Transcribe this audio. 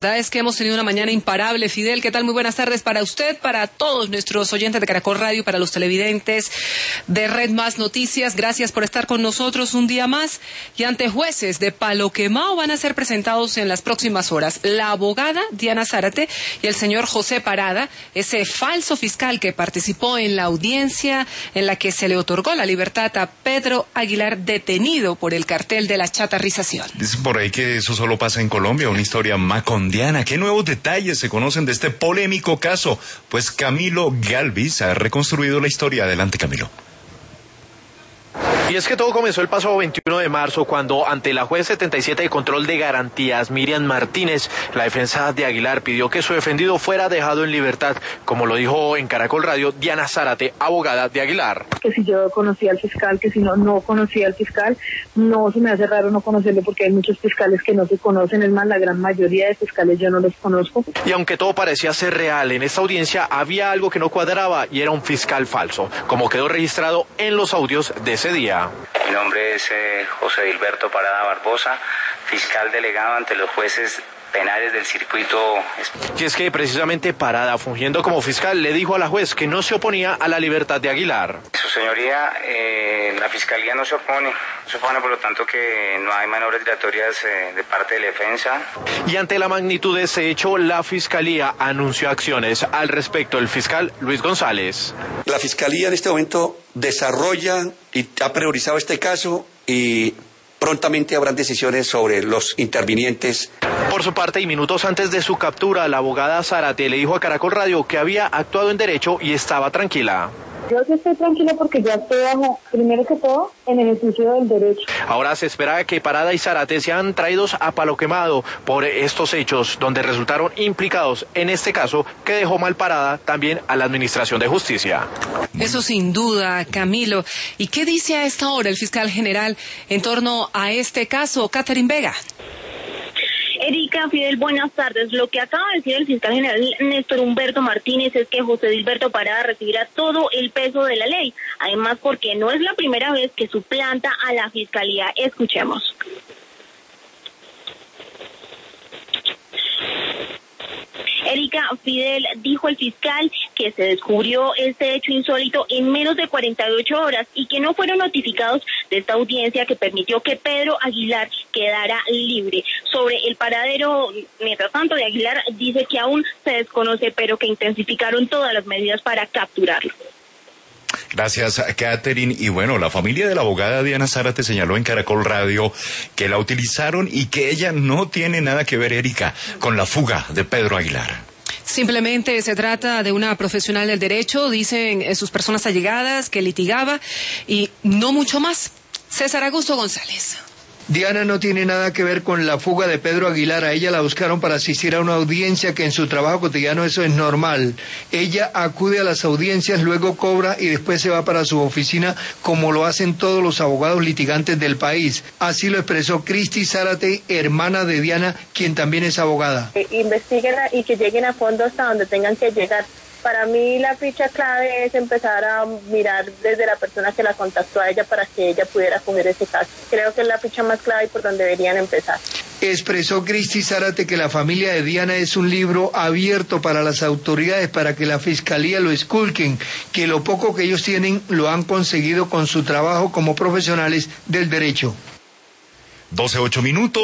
La verdad es que hemos tenido una mañana imparable. Fidel, ¿qué tal? Muy buenas tardes para usted, para todos nuestros oyentes de Caracol Radio, para los televidentes de Red Más Noticias. Gracias por estar con nosotros un día más. Y ante jueces de Palo Quemao van a ser presentados en las próximas horas la abogada Diana Zárate y el señor José Parada, ese falso fiscal que participó en la audiencia en la que se le otorgó la libertad a Pedro Aguilar, detenido por el cartel de la chatarrización. Dicen por ahí que eso solo pasa en Colombia, una historia macondiana. ¿Qué nuevos detalles se conocen de este polémico caso? Pues Camilo Galvis ha reconstruido la historia. Adelante, Camilo. Y es que todo comenzó el pasado 21 de marzo cuando ante la juez 77 de control de garantías, Miriam Martínez, la defensa de Aguilar pidió que su defendido fuera dejado en libertad, como lo dijo en Caracol Radio Diana Zárate, abogada de Aguilar. Que si yo conocía al fiscal, que si no conocía al fiscal, no se me hace raro no conocerlo porque hay muchos fiscales que no se conocen, es más, la gran mayoría de fiscales yo no los conozco. Y aunque todo parecía ser real, en esta audiencia había algo que no cuadraba y era un fiscal falso, como quedó registrado en los audios de ese día. Mi nombre es José Dilberto Parada Barbosa, fiscal delegado ante los jueces penales del circuito. Y es que precisamente Parada, fungiendo como fiscal, le dijo a la juez que no se oponía a la libertad de Aguilar. Su señoría, la fiscalía no se opone por lo tanto que no hay maniobras dilatorias de parte de la defensa. Y ante la magnitud de ese hecho, la fiscalía anunció acciones al respecto. El fiscal Luis González. La fiscalía en este momento desarrolla y ha priorizado este caso y prontamente habrán decisiones sobre los intervinientes. Por su parte, y minutos antes de su captura, la abogada Zárate le dijo a Caracol Radio que había actuado en derecho y estaba tranquila. Yo sí estoy tranquila porque ya estoy bajo, primero que todo, en el ejercicio del derecho. Ahora se espera que Parada y Zárate sean traídos a Palo Quemado por estos hechos, donde resultaron implicados en este caso que dejó mal parada también a la Administración de Justicia. Eso sin duda, Camilo. ¿Y qué dice a esta hora el fiscal general en torno a este caso, Catherine Vega? Erika, Fidel, buenas tardes. Lo que acaba de decir el fiscal general Néstor Humberto Martínez es que José Dilberto Parada recibirá todo el peso de la ley. Además, porque no es la primera vez que suplanta a la fiscalía. Escuchemos. Erika, Fidel, dijo el fiscal que se descubrió este hecho insólito en menos de 48 horas y que no fueron notificados de esta audiencia que permitió que Pedro Aguilar quedara libre. Sobre el paradero, mientras tanto, de Aguilar, dice que aún se desconoce, pero que intensificaron todas las medidas para capturarlo. Gracias, Catherine. Y bueno, la familia de la abogada Diana Zárate señaló en Caracol Radio que la utilizaron y que ella no tiene nada que ver, Erika, con la fuga de Pedro Aguilar. Simplemente se trata de una profesional del derecho, dicen sus personas allegadas, que litigaba y no mucho más. César Augusto González. Diana no tiene nada que ver con la fuga de Pedro Aguilar. A ella la buscaron para asistir a una audiencia que en su trabajo cotidiano eso es normal. Ella acude a las audiencias, luego cobra y después se va para su oficina como lo hacen todos los abogados litigantes del país. Así lo expresó Cristi Zárate, hermana de Diana, quien también es abogada. Investiguen y que lleguen a fondo hasta donde tengan que llegar. Para mí la ficha clave es empezar a mirar desde la persona que la contactó a ella para que ella pudiera coger ese caso. Creo que es la ficha más clave y por donde deberían empezar. Expresó Cristi Zárate que la familia de Diana es un libro abierto para las autoridades, para que la fiscalía lo esculquen, que lo poco que ellos tienen lo han conseguido con su trabajo como profesionales del derecho. 12:08.